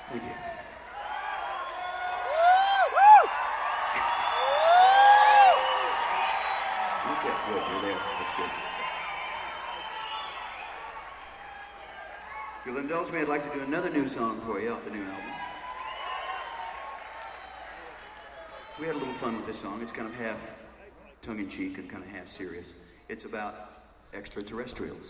Thank you. Okay, good. You're there. That's good. If you'll indulge me, I'd like to do another new song for you off the new album. We had a little fun with this song. It's kind of half tongue-in-cheek and kind of half serious. It's about extraterrestrials.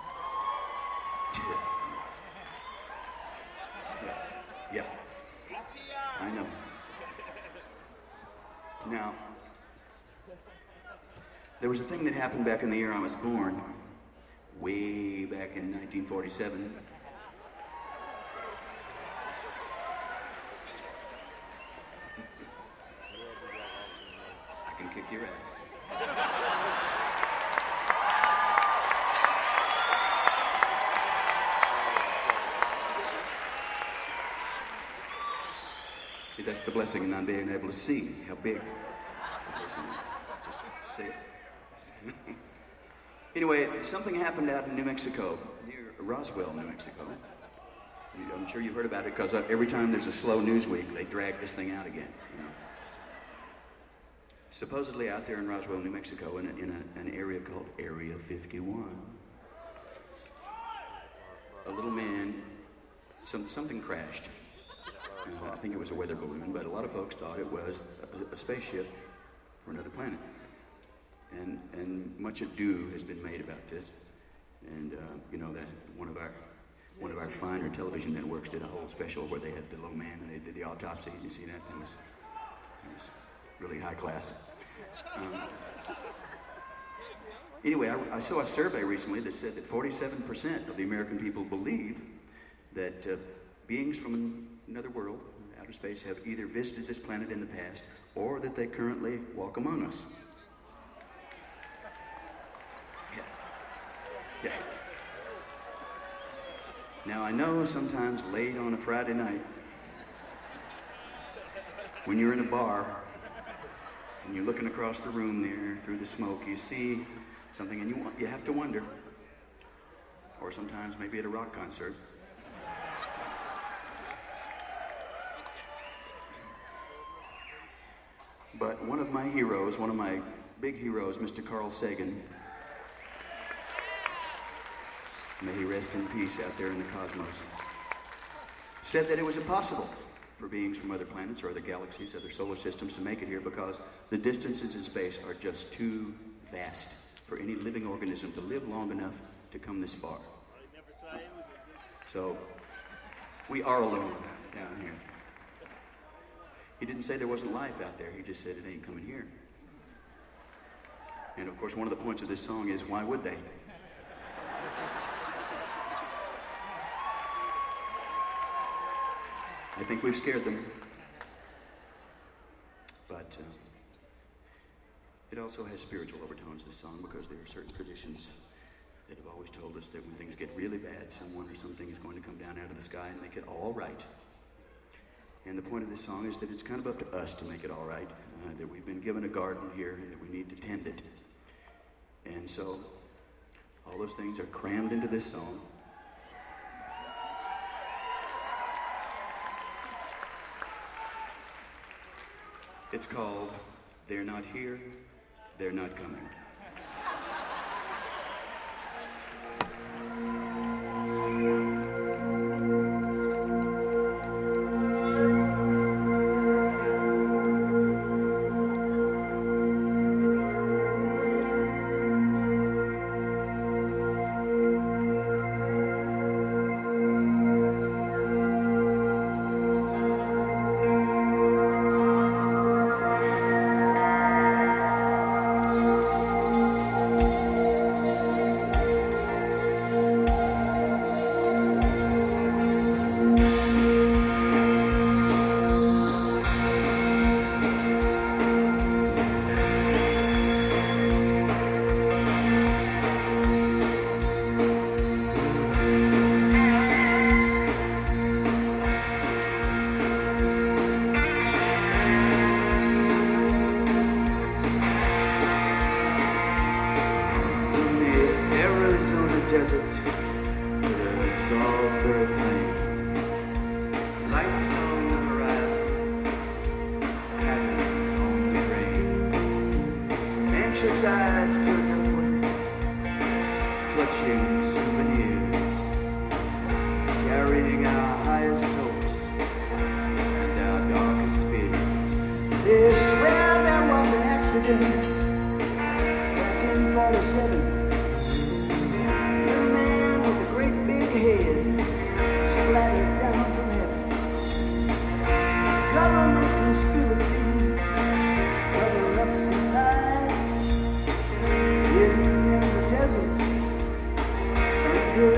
Yeah. I know. Now, there was a thing that happened back in the year I was born, way back in 1947. I can kick your ass. See, that's the blessing in not being able to see how big the person is. Just say it. Anyway, something happened out in New Mexico, near Roswell, New Mexico. I'm sure you've heard about it because every time there's a slow news week, they drag this thing out again. You know. Supposedly out there in Roswell, New Mexico, in an area called Area 51, a little man, something crashed. I think it was a weather balloon, but a lot of folks thought it was a spaceship for another planet. And much ado has been made about this. And you know that one of our finer television networks did a whole special where they had the little man and they did the autopsy. You see that? It was really high class. Anyway, I saw a survey recently that said that 47% of the American people believe that beings from another world, outer space, have either visited this planet in the past or that they currently walk among us. Yeah. Now, I know sometimes late on a Friday night, when you're in a bar and you're looking across the room there through the smoke, you see something and you have to wonder, or sometimes maybe at a rock concert, but one of my heroes, one of my big heroes, Mr. Carl Sagan, may he rest in peace out there in the cosmos, said that it was impossible for beings from other planets or other galaxies, other solar systems to make it here because the distances in space are just too vast for any living organism to live long enough to come this far. So, we are alone down here. He didn't say there wasn't life out there, he just said it ain't coming here. And of course, one of the points of this song is, why would they? I think we've scared them. But it also has spiritual overtones, this song, because there are certain traditions that have always told us that when things get really bad, someone or something is going to come down out of the sky and make it all right. And the point of this song is that it's kind of up to us to make it all right, that we've been given a garden here and that we need to tend it. And so all those things are crammed into this song. It's called They're Not Here, They're Not Coming.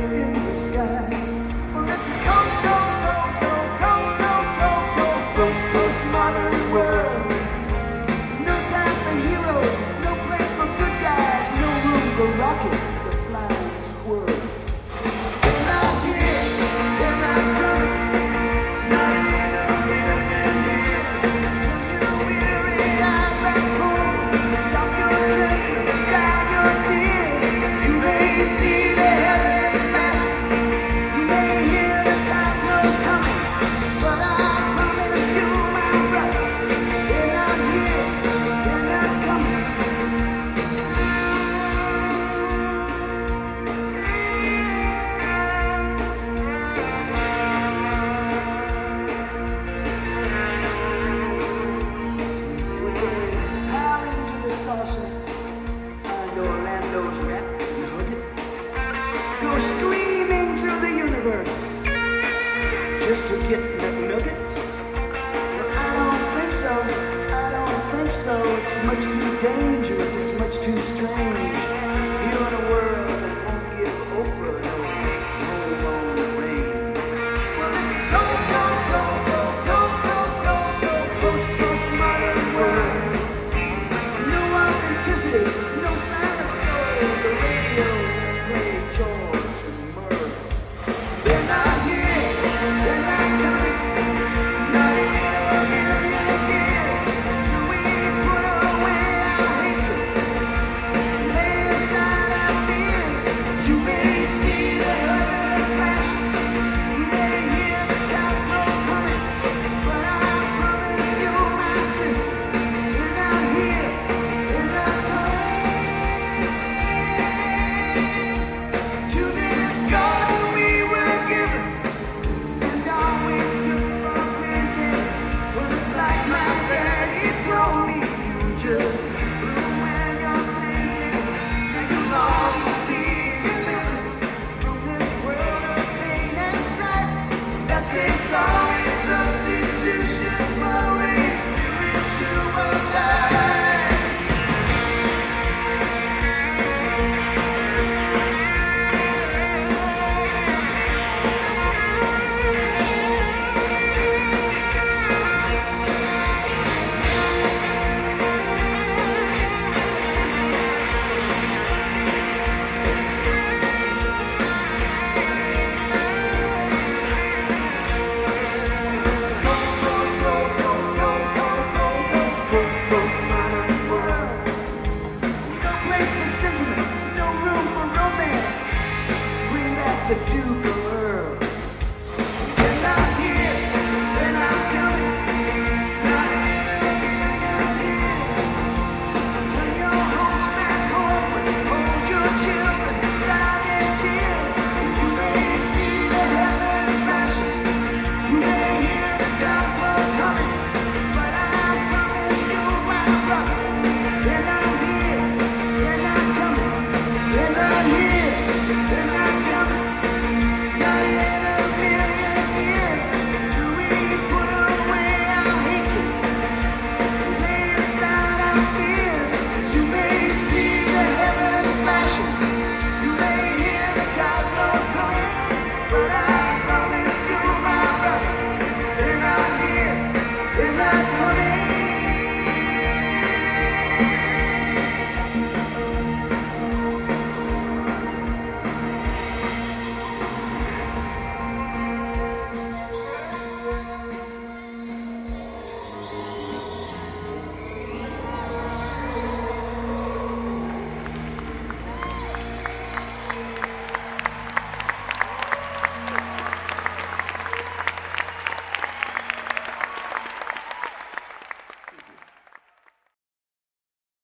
in disguise. Well, let's go, go, go, go, go, go, go, go, postmodern world. No time for heroes, no place for good guys, no room for rocket, the flying squirrel. They're not here, they're not coming, not in a million years. You weary eyes back home, stop your train, down your tears. You may see the heavens flashing, you may hear the cosmos humming, but I promise you, my brother, they're not here, they're not coming. When they pile into the saucer, find Orlando's rat and hug it, go screaming through the universe just to get McNuggets. But I don't think so, I don't think so. It's much too dangerous, it's much too strange. You're in a world that won't give Oprah no home on the range. Well, let's go, go, go, go, go, go, go, go, postmodern world. No authenticity, no sign of soul. The radio won't play George and Merle. They're not here, they're not coming, not in a million years. Do we put away our hatred, lay aside our fears? You may see the heavens flashing, you may hear the cosmos humming, but I promise you, my sister, they're not here, they're not coming. To this garden we were given and always took for granted. Well, it's like my daddy told me, you just bloom where you're planted, and you'll always be delivered from this world of pain and strife. That's it's always substitution for a spiritual life. Postmodern world. No place for sentiment, no room for romance. Bring back the Duke